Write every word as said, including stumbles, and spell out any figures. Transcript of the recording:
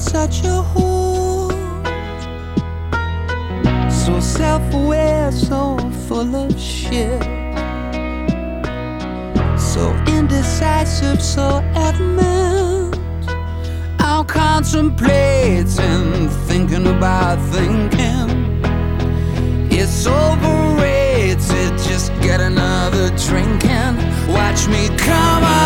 such a whore. So self-aware, so full of shit. So indecisive, so adamant. I'm contemplating, thinking about thinking. It's overrated, just get another drink and watch me come on.